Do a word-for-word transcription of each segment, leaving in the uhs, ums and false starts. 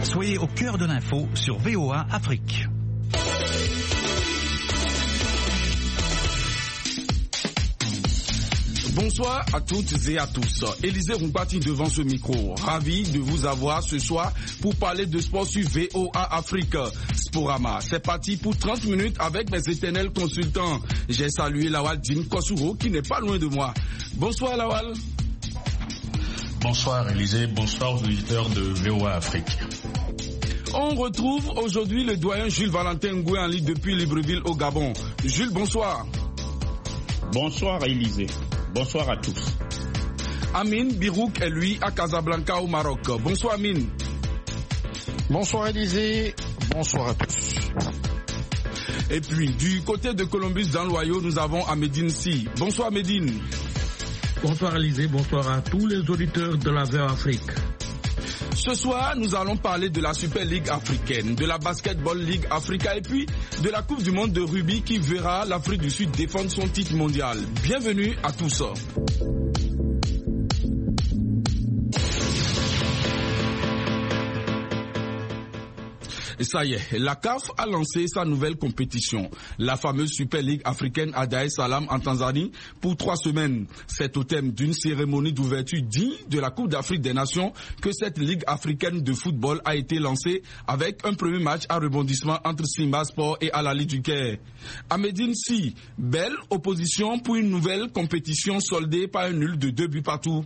Soyez au cœur de l'info sur V O A Afrique. Bonsoir à toutes et à tous. Élisée Rumpati devant ce micro. Ravi de vous avoir ce soir pour parler de sport sur V O A Afrique. Sporama, c'est parti pour trente minutes avec mes éternels consultants. J'ai salué Lawal Dim Kosuro qui n'est pas loin de moi. Bonsoir Lawal. Bonsoir Élisée, bonsoir aux auditeurs de V O A Afrique. On retrouve aujourd'hui le doyen Jules Valentin Ngoué en ligne depuis Libreville au Gabon. Jules, bonsoir. Bonsoir Élisée. Bonsoir à tous. Amine Birouk est lui à Casablanca au Maroc. Bonsoir Amine. Bonsoir Élisée. Bonsoir à tous. Et puis du côté de Columbus dans l'Ohio, nous avons Amédine Si. Bonsoir Amédine. Bonsoir Élisée, bonsoir à tous les auditeurs de la V O A Afrique. Ce soir, nous allons parler de la Super League africaine, de la Basketball League Africa et puis de la Coupe du monde de rugby qui verra l'Afrique du Sud défendre son titre mondial. Bienvenue à tous. Et ça y est, la C A F a lancé sa nouvelle compétition, la fameuse Super League africaine à Dar es Salaam en Tanzanie pour trois semaines. C'est au thème d'une cérémonie d'ouverture digne de la Coupe d'Afrique des Nations que cette Ligue africaine de football a été lancée avec un premier match à rebondissement entre Simba Sport et Al Ahly du Caire. Amédine Si, belle opposition pour une nouvelle compétition soldée par un nul de deux buts partout.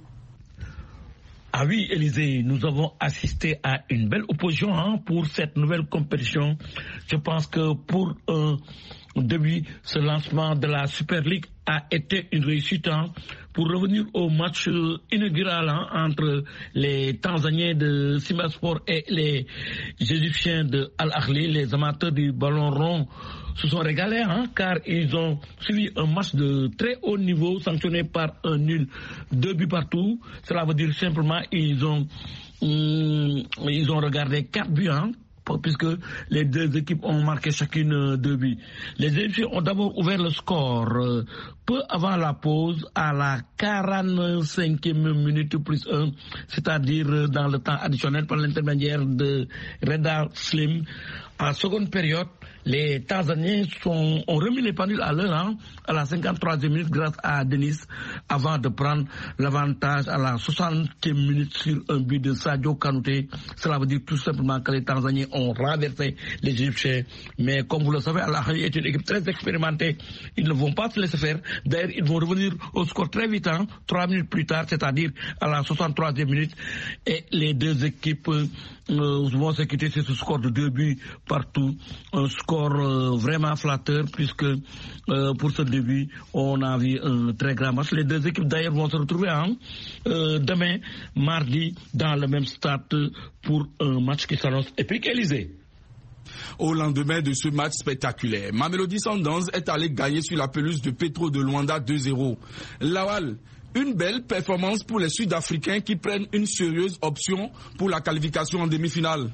Ah oui, Élisée, nous avons assisté à une belle opposition hein, pour cette nouvelle compétition. Je pense que pour un début, ce lancement de la Super League a été une réussite. Hein, pour revenir au match inaugural hein, entre les Tanzaniens de Simba Sport et les Égyptiens de Al Ahly, les amateurs du ballon rond se sont régalés hein, car ils ont suivi un match de très haut niveau sanctionné par un nul, deux buts partout. Cela veut dire simplement ils ont hum, ils ont regardé quatre buts hein, puisque les deux équipes ont marqué chacune deux buts. Les Égyptiens ont d'abord ouvert le score euh, peu avant la pause à la quarante-cinquième minute plus un, c'est-à-dire dans le temps additionnel par l'intermédiaire de Reda Slim. En seconde période, les Tanzaniens sont, ont remis les pendules à l'heure hein, à la cinquante-troisième minute grâce à Denis avant de prendre l'avantage à la soixantième minute sur un but de Sadio Kanouté. Cela veut dire tout simplement que les Tanzaniens ont renversé les Égyptiens. Mais comme vous le savez, Al Ahly est une équipe très expérimentée. Ils ne vont pas se laisser faire. D'ailleurs, ils vont revenir au score très vite, hein, trois minutes plus tard, c'est-à-dire à la soixante-troisième minute. Et les deux équipes euh, vont se quitter sur ce score de deux buts partout. Un score Euh, vraiment flatteur puisque euh, pour ce début on a vu un très grand match. Les deux équipes d'ailleurs vont se retrouver hein, euh, demain mardi dans le même stade pour un match qui s'annonce épique. Élisée. Au lendemain de ce match spectaculaire, Mamelodi Sundowns est allé gagner sur la pelouse de Petro de Luanda deux zéro. Lawal, une belle performance pour les Sud-Africains qui prennent une sérieuse option pour la qualification en demi-finale.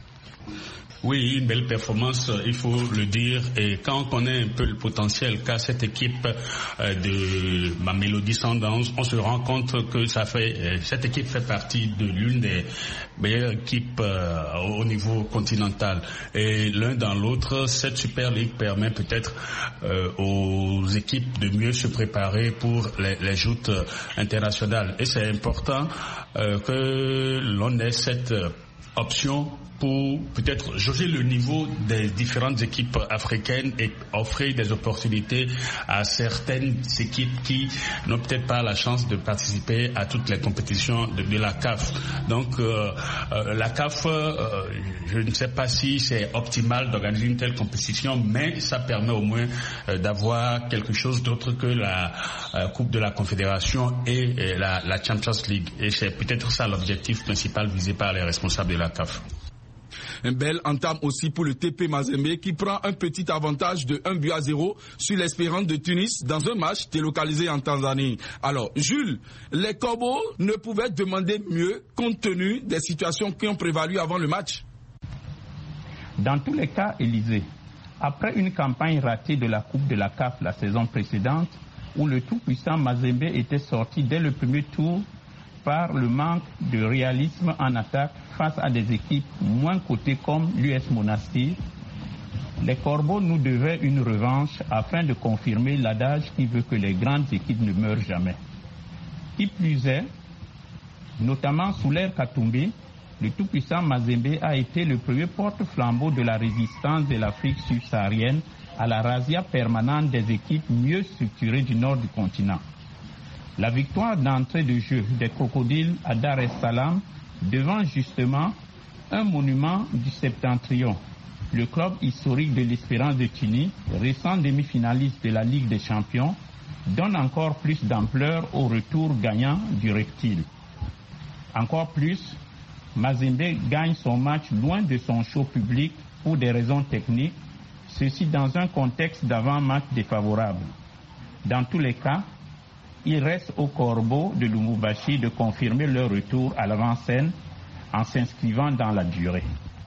Oui, une belle performance, il faut le dire. Et quand on connaît un peu le potentiel qu'a cette équipe euh, de Mamelodi Sundowns, on se rend compte que ça fait, euh, cette équipe fait partie de l'une des meilleures équipes euh, au niveau continental. Et l'un dans l'autre, cette Super League permet peut-être euh, aux équipes de mieux se préparer pour les, les joutes internationales. Et c'est important euh, que l'on ait cette option pour peut-être jauger le niveau des différentes équipes africaines et offrir des opportunités à certaines équipes qui n'ont peut-être pas la chance de participer à toutes les compétitions de, de la C A F. Donc euh, euh, la C A F, euh, je ne sais pas si c'est optimal d'organiser une telle compétition, mais ça permet au moins euh, d'avoir quelque chose d'autre que la euh, Coupe de la Confédération et, et la, la Champions League. Et c'est peut-être ça l'objectif principal visé par les responsables de la C A F. Un bel entame aussi pour le T P Mazembe qui prend un petit avantage de un but à zéro sur l'Espérance de Tunis dans un match délocalisé en Tanzanie. Alors, Jules, les Corbeaux ne pouvaient demander mieux compte tenu des situations qui ont prévalu avant le match. Dans tous les cas, Élisée, après une campagne ratée de la Coupe de la C A F la saison précédente, où le tout-puissant Mazembe était sorti dès le premier tour par le manque de réalisme en attaque face à des équipes moins cotées comme l'U S Monastir, les Corbeaux nous devaient une revanche afin de confirmer l'adage qui veut que les grandes équipes ne meurent jamais. Qui plus est, notamment sous l'ère Katumbi, le tout-puissant Mazembe a été le premier porte-flambeau de la résistance de l'Afrique subsaharienne à la razzia permanente des équipes mieux structurées du nord du continent. La victoire d'entrée de jeu des Crocodiles à Dar es Salaam devant justement un monument du Septentrion, le club historique de l'Espérance de Tunis, récent demi-finaliste de la Ligue des Champions, donne encore plus d'ampleur au retour gagnant du Reptile. Encore plus, Mazembe gagne son match loin de son show public pour des raisons techniques, ceci dans un contexte d'avant-match défavorable. Dans tous les cas, il reste aux Corbeaux de Lubumbashi de confirmer leur retour à l'avant-scène en s'inscrivant dans la durée.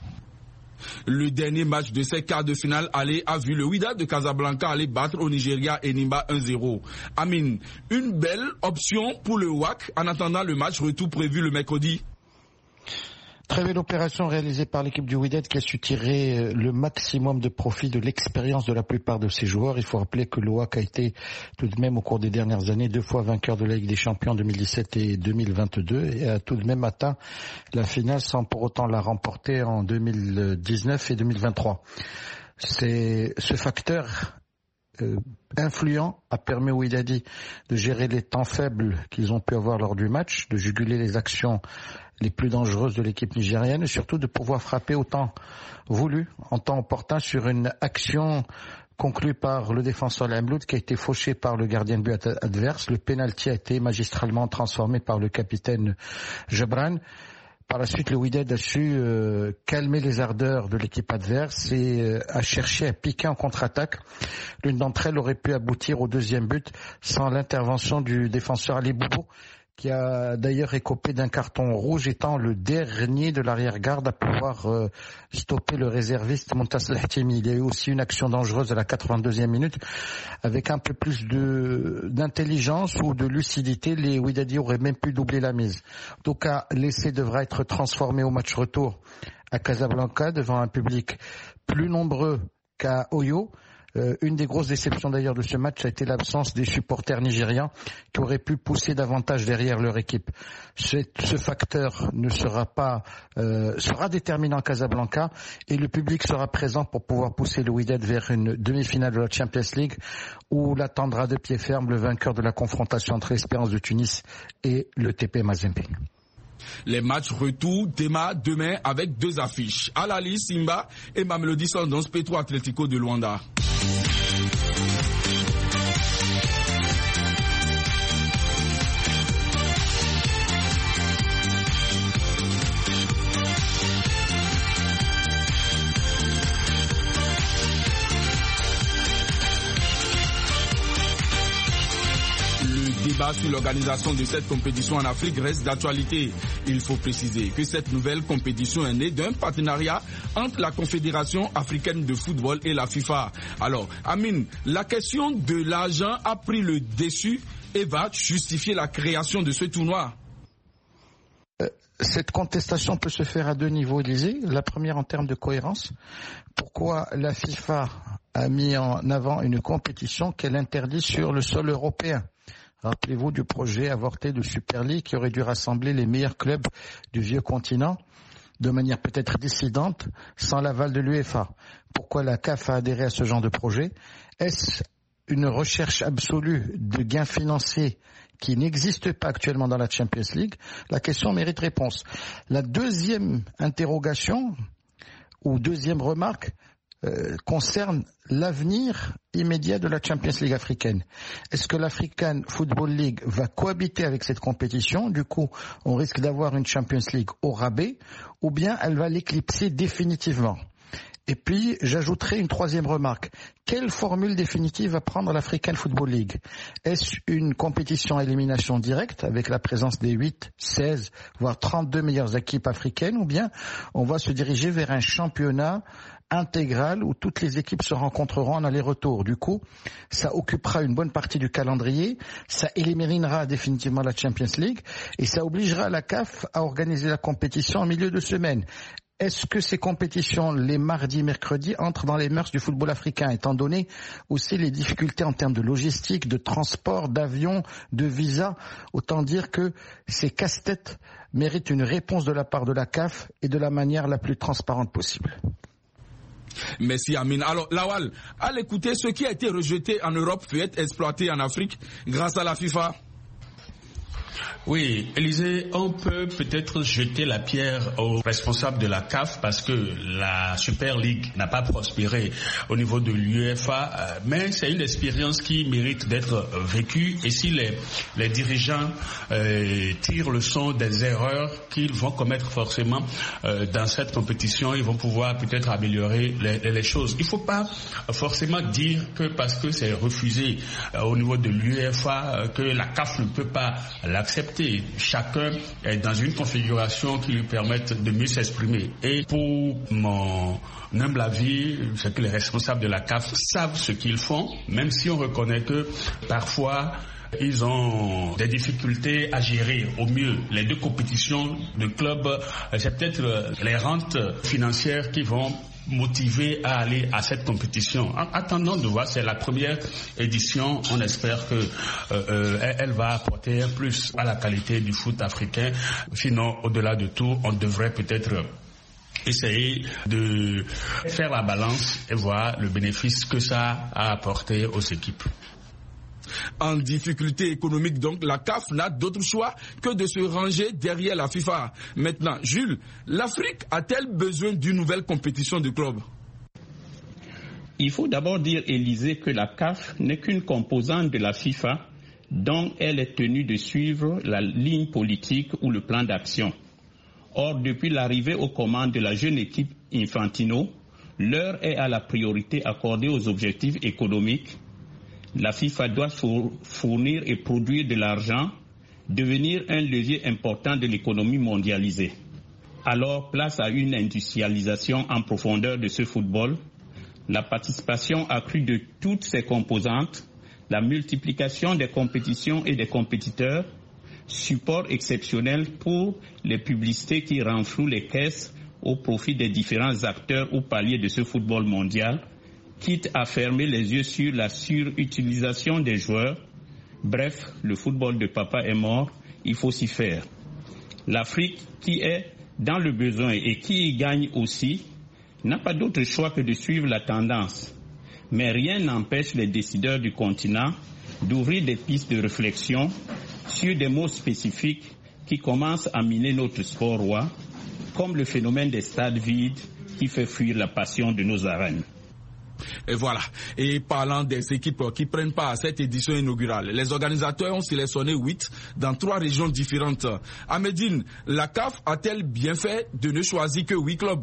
Le dernier match de ces quarts de finale aller a vu le Wydad de Casablanca aller battre au Nigeria Enyimba un zéro. Amine, une belle option pour le W A C en attendant le match retour prévu le mercredi. Très belle opération réalisée par l'équipe du Wydad qui a su tirer le maximum de profit de l'expérience de la plupart de ses joueurs. Il faut rappeler que l'O A C a été tout de même au cours des dernières années deux fois vainqueur de la Ligue des Champions en deux mille dix-sept et deux mille vingt-deux et a tout de même atteint la finale sans pour autant la remporter en deux mille dix-neuf et deux mille vingt-trois. C'est ce facteur Euh, influent a permis aux Wydadi de gérer les temps faibles qu'ils ont pu avoir lors du match, de juguler les actions les plus dangereuses de l'équipe nigérienne et surtout de pouvoir frapper au temps voulu, en temps opportun sur une action conclue par le défenseur Lemloud qui a été fauché par le gardien de but adverse. Le penalty a été magistralement transformé par le capitaine Gebran. Par la suite, le Wydad a su euh, calmer les ardeurs de l'équipe adverse et euh, a cherché à piquer en contre-attaque. L'une d'entre elles aurait pu aboutir au deuxième but sans l'intervention du défenseur Ali Boubou, qui a d'ailleurs écopé d'un carton rouge, étant le dernier de l'arrière-garde à pouvoir euh, stopper le réserviste Montas Lahtimi. Il y a eu aussi une action dangereuse à la quatre-vingt-deuxième minute. Avec un peu plus de d'intelligence ou de lucidité, les Wydadi auraient même pu doubler la mise. En tout cas, l'essai devra être transformé au match retour à Casablanca devant un public plus nombreux qu'à Oyo. Euh, une des grosses déceptions d'ailleurs de ce match a été l'absence des supporters nigérians qui auraient pu pousser davantage derrière leur équipe. Ce, ce facteur ne sera pas euh, sera déterminant à Casablanca et le public sera présent pour pouvoir pousser le Wydad vers une demi-finale de la Champions League où l'attendra de pied ferme le vainqueur de la confrontation entre l'Espérance de Tunis et le T P Mazembe. Les matchs retour démarrent demain avec deux affiches. Al Ahly Simba et Mamelodi Sundowns Petro Atlético de Luanda. Le débat sur l'organisation de cette compétition en Afrique reste d'actualité. Il faut préciser que cette nouvelle compétition est née d'un partenariat entre la Confédération africaine de football et la FIFA. Alors, Amine, la question de l'argent a pris le dessus et va justifier la création de ce tournoi. Cette contestation peut se faire à deux niveaux, Élysée. La première en termes de cohérence. Pourquoi la FIFA a mis en avant une compétition qu'elle interdit sur le sol européen? Rappelez-vous du projet avorté de Super League qui aurait dû rassembler les meilleurs clubs du vieux continent de manière peut-être dissidente sans l'aval de l'U E F A. Pourquoi la C A F a adhéré à ce genre de projet? Est-ce une recherche absolue de gains financiers qui n'existe pas actuellement dans la Champions League? La question mérite réponse. La deuxième interrogation ou deuxième remarque euh, concerne l'avenir immédiat de la Champions League africaine. Est-ce que l'African Football League va cohabiter avec cette compétition? Du coup, on risque d'avoir une Champions League au rabais, ou bien elle va l'éclipser définitivement? Et puis, j'ajouterai une troisième remarque. Quelle formule définitive va prendre l'African Football League? Est-ce une compétition à élimination directe avec la présence des huit, seize, voire trente-deux meilleures équipes africaines, ou bien on va se diriger vers un championnat intégral où toutes les équipes se rencontreront en aller-retour? Du coup, ça occupera une bonne partie du calendrier, ça éliminera définitivement la Champions League et ça obligera la C A F à organiser la compétition en milieu de semaine. Est-ce que ces compétitions, les mardis, mercredis, entrent dans les mœurs du football africain, étant donné aussi les difficultés en termes de logistique, de transport, d'avion, de visa? Autant dire que ces casse-têtes méritent une réponse de la part de la C A F et de la manière la plus transparente possible. Merci Amine. Alors Lawal, à l'écouter, ce qui a été rejeté en Europe peut être exploité en Afrique grâce à la FIFA. Oui, Élisée, on peut peut-être jeter la pierre aux responsables de la C A F parce que la Super League n'a pas prospéré au niveau de l'U E F A, mais c'est une expérience qui mérite d'être vécue et si les, les dirigeants euh, tirent le son des erreurs qu'ils vont commettre forcément euh, dans cette compétition, ils vont pouvoir peut-être améliorer les, les choses. Il ne faut pas forcément dire que parce que c'est refusé euh, au niveau de l'U E F A euh, que la C A F ne peut pas l'accepter. Chacun est dans une configuration qui lui permette de mieux s'exprimer. Et pour mon humble avis, c'est que les responsables de la C A F savent ce qu'ils font, même si on reconnaît que parfois ils ont des difficultés à gérer au mieux les deux compétitions de clubs. C'est peut-être les rentes financières qui vont motivé à aller à cette compétition. En attendant de voir, c'est la première édition, on espère que euh, euh, elle va apporter un plus à la qualité du foot africain. Sinon, au-delà de tout, on devrait peut-être essayer de faire la balance et voir le bénéfice que ça a apporté aux équipes. En difficulté économique, donc, la C A F n'a d'autre choix que de se ranger derrière la FIFA. Maintenant, Jules, l'Afrique a-t-elle besoin d'une nouvelle compétition de clubs? Il faut d'abord dire, Élisée, que la C A F n'est qu'une composante de la FIFA dont elle est tenue de suivre la ligne politique ou le plan d'action. Or, depuis l'arrivée aux commandes de la jeune équipe Infantino, l'heure est à la priorité accordée aux objectifs économiques. La FIFA doit fournir et produire de l'argent, devenir un levier important de l'économie mondialisée. Alors, place à une industrialisation en profondeur de ce football, la participation accrue de toutes ses composantes, la multiplication des compétitions et des compétiteurs, support exceptionnel pour les publicités qui renflouent les caisses au profit des différents acteurs ou paliers de ce football mondial, quitte à fermer les yeux sur la surutilisation des joueurs. Bref, le football de papa est mort, il faut s'y faire. L'Afrique, qui est dans le besoin et qui y gagne aussi, n'a pas d'autre choix que de suivre la tendance. Mais rien n'empêche les décideurs du continent d'ouvrir des pistes de réflexion sur des mots spécifiques qui commencent à miner notre sport roi, comme le phénomène des stades vides qui fait fuir la passion de nos arènes. Et voilà. Et parlant des équipes qui prennent part à cette édition inaugurale, les organisateurs ont sélectionné huit dans trois régions différentes. À Médine, la C A F a-t-elle bien fait de ne choisir que huit clubs?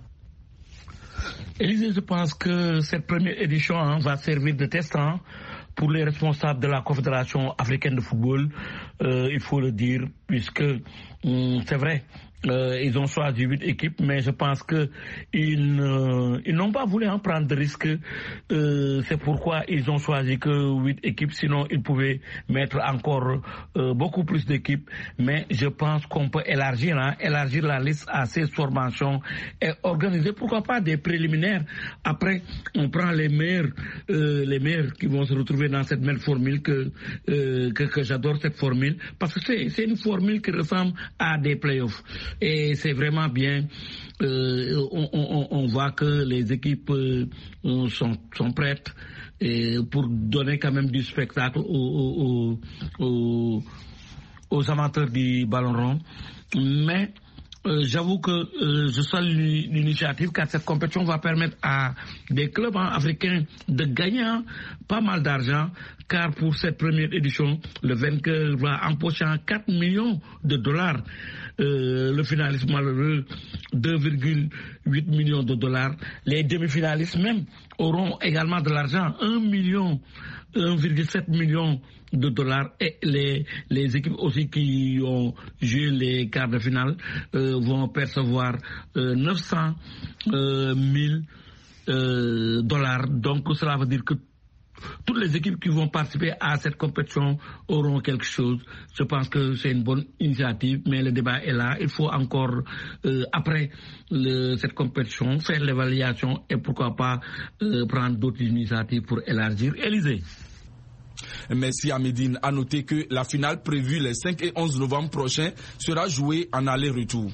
Élisée, je pense que cette première édition hein, va servir de test hein, pour les responsables de la Confédération africaine de football. Euh, il faut le dire, puisque hum, c'est vrai. Euh, ils ont choisi huit équipes, mais je pense que ils, euh, ils n'ont pas voulu en prendre de risques. Euh, c'est pourquoi ils ont choisi que huit équipes. Sinon, ils pouvaient mettre encore euh, beaucoup plus d'équipes. Mais je pense qu'on peut élargir, hein, élargir la liste à ces formations et organiser, pourquoi pas, des préliminaires. Après, on prend les meilleurs, euh, les meilleurs qui vont se retrouver dans cette même formule que euh, que, que j'adore cette formule, parce que c'est, c'est une formule qui ressemble à des playoffs. Et c'est vraiment bien, euh, on, on, on voit que les équipes euh, sont, sont prêtes et pour donner quand même du spectacle aux, aux, aux, aux amateurs du ballon rond. Mais Euh, j'avoue que euh, je salue l'initiative car cette compétition va permettre à des clubs hein, africains de gagner hein, pas mal d'argent car pour cette première édition, le vainqueur va empocher quatre millions de dollars. Euh, le finaliste malheureux, deux virgule huit millions de dollars. Les demi-finalistes même auront également de l'argent, un million, un virgule sept million de dollars. Et les, les équipes aussi qui ont joué les quarts de finale euh, vont percevoir euh, neuf cent mille euh, dollars. Donc cela veut dire que toutes les équipes qui vont participer à cette compétition auront quelque chose. Je pense que c'est une bonne initiative, mais le débat est là. Il faut encore, euh, après le, cette compétition, faire l'évaluation et pourquoi pas euh, prendre d'autres initiatives pour élargir. Élysée. Merci à Médine. À noter que la finale prévue les cinq et onze novembre prochains sera jouée en aller-retour.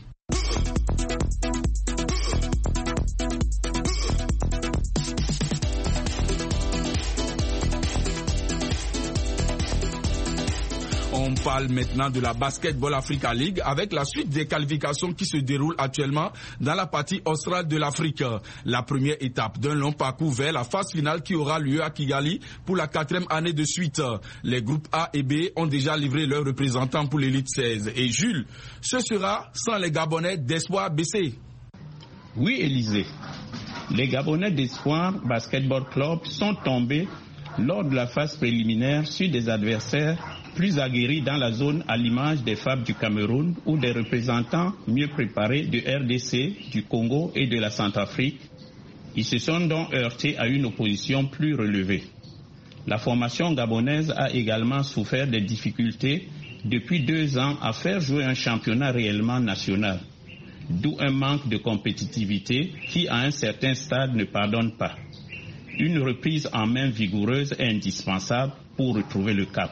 On parle maintenant de la Basketball Africa League avec la suite des qualifications qui se déroulent actuellement dans la partie australe de l'Afrique. La première étape d'un long parcours vers la phase finale qui aura lieu à Kigali pour la quatrième année de suite. Les groupes A et B ont déjà livré leurs représentants pour l'élite seize. Et Jules, ce sera sans les Gabonais d'Espoir B C. Oui, Élysée. Les Gabonais d'Espoir Basketball Club sont tombés lors de la phase préliminaire sur des adversaires plus aguerris dans la zone à l'image des F A B du Cameroun ou des représentants mieux préparés du R D C, du Congo et de la Centrafrique. Ils se sont donc heurtés à une opposition plus relevée. La formation gabonaise a également souffert des difficultés depuis deux ans à faire jouer un championnat réellement national, d'où un manque de compétitivité qui à un certain stade ne pardonne pas. Une reprise en main vigoureuse est indispensable pour retrouver le cap.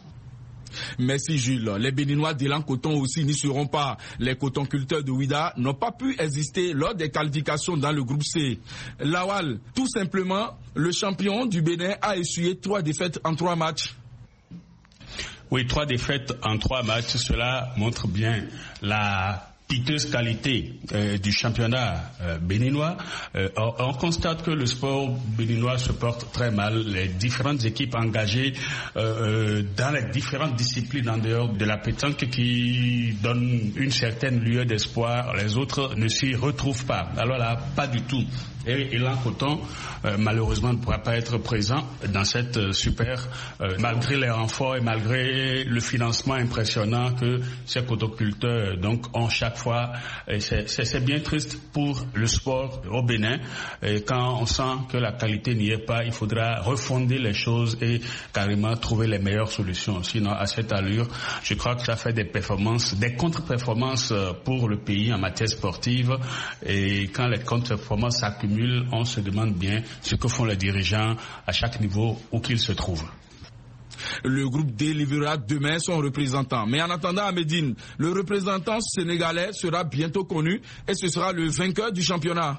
Merci Jules. Les Béninois d'Élan Coton aussi n'y seront pas. Les cotonculteurs de Ouida n'ont pas pu exister lors des qualifications dans le groupe C. Lawal, tout simplement, le champion du Bénin a essuyé trois défaites en trois matchs. Oui, trois défaites en trois matchs, cela montre bien la piteuse qualité euh, du championnat euh, béninois. Euh, on, on constate que le sport béninois se porte très mal. Les différentes équipes engagées euh, euh, dans les différentes disciplines en dehors de la pétanque qui donnent une certaine lueur d'espoir, les autres ne s'y retrouvent pas. Alors là, pas du tout. Et Élan Coton, euh, malheureusement, ne pourra pas être présent dans cette euh, super, euh, malgré les renforts et malgré le financement impressionnant que ces cotoculteurs donc ont chaque fois. Et c'est, c'est, c'est bien triste pour le sport au Bénin. Et quand on sent que la qualité n'y est pas, il faudra refonder les choses et carrément trouver les meilleures solutions. Sinon, à cette allure, je crois que ça fait des performances, des contre-performances pour le pays en matière sportive. Et quand les contre-performances s'accumulent, on se demande bien ce que font les dirigeants à chaque niveau où qu'ils se trouvent. Le groupe D livrera demain son représentant. Mais en attendant, à Médine, le représentant sénégalais sera bientôt connu et ce sera le vainqueur du championnat.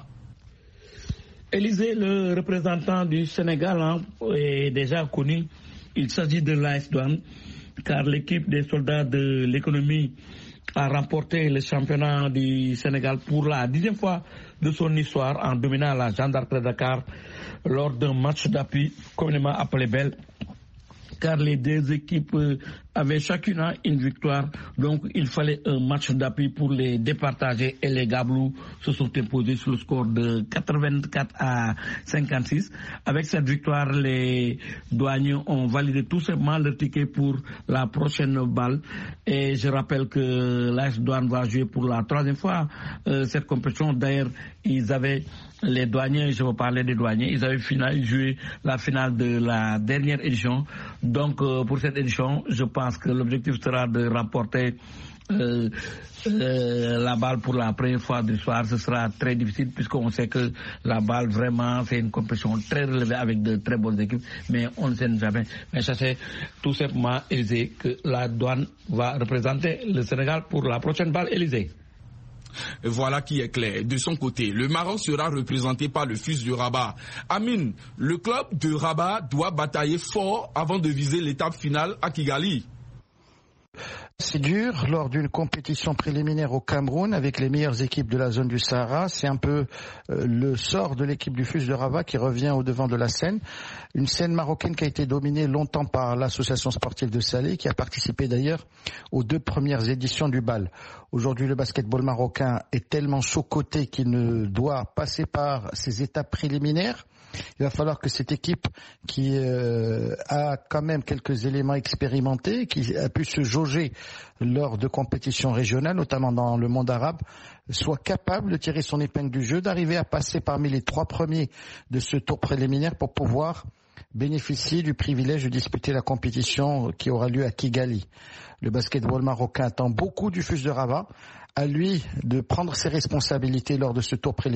Élysée, le représentant du Sénégal hein, est déjà connu. Il s'agit de l'A S Douanes, car l'équipe des soldats de l'économie a remporté le championnat du Sénégal pour la dixième fois de son histoire en dominant la Jeanne d'Arc de Dakar lors d'un match d'appui communément appelé Belle, car les deux équipes avaient chacune une victoire, donc il fallait un match d'appui pour les départager et les Gablous se sont imposés sur le score de quatre-vingt-quatre à cinquante-six. Avec cette victoire, les douaniers ont validé tout simplement leur ticket pour la prochaine balle et je rappelle que l'A S Douanes va jouer pour la troisième fois euh, cette compétition. D'ailleurs, ils avaient les douaniers, je veux parler des douaniers, ils avaient final, joué la finale de la dernière édition. Donc euh, pour cette édition, je pense que l'objectif sera de remporter euh, euh, la balle pour la première fois de l'histoire. Ce sera très difficile puisqu'on sait que la balle vraiment c'est une compétition très relevée avec de très bonnes équipes, mais on ne sait jamais. Mais ça c'est tout simplement Élysée que la douane va représenter le Sénégal pour la prochaine balle. Élysée. Voilà qui est clair. De son côté, le Maroc sera représenté par le fils de Rabat. Amine, le club de Rabat doit batailler fort avant de viser l'étape finale à Kigali. C'est dur lors d'une compétition préliminaire au Cameroun avec les meilleures équipes de la zone du Sahara. C'est un peu euh, le sort de l'équipe du F U S de Rabat qui revient au devant de la scène. Une scène marocaine qui a été dominée longtemps par l'association sportive de Salé, qui a participé d'ailleurs aux deux premières éditions du bal. Aujourd'hui, le basketball marocain est tellement chaud-coté qu'il ne doit passer par ces étapes préliminaires. Il va falloir que cette équipe qui euh, a quand même quelques éléments expérimentés, qui a pu se jauger lors de compétitions régionales, notamment dans le monde arabe, soit capable de tirer son épingle du jeu, d'arriver à passer parmi les trois premiers de ce tour préliminaire pour pouvoir bénéficier du privilège de disputer la compétition qui aura lieu à Kigali. Le basketball marocain attend beaucoup du F U S de Rabat. À lui de prendre ses responsabilités lors de ce tour préliminaire.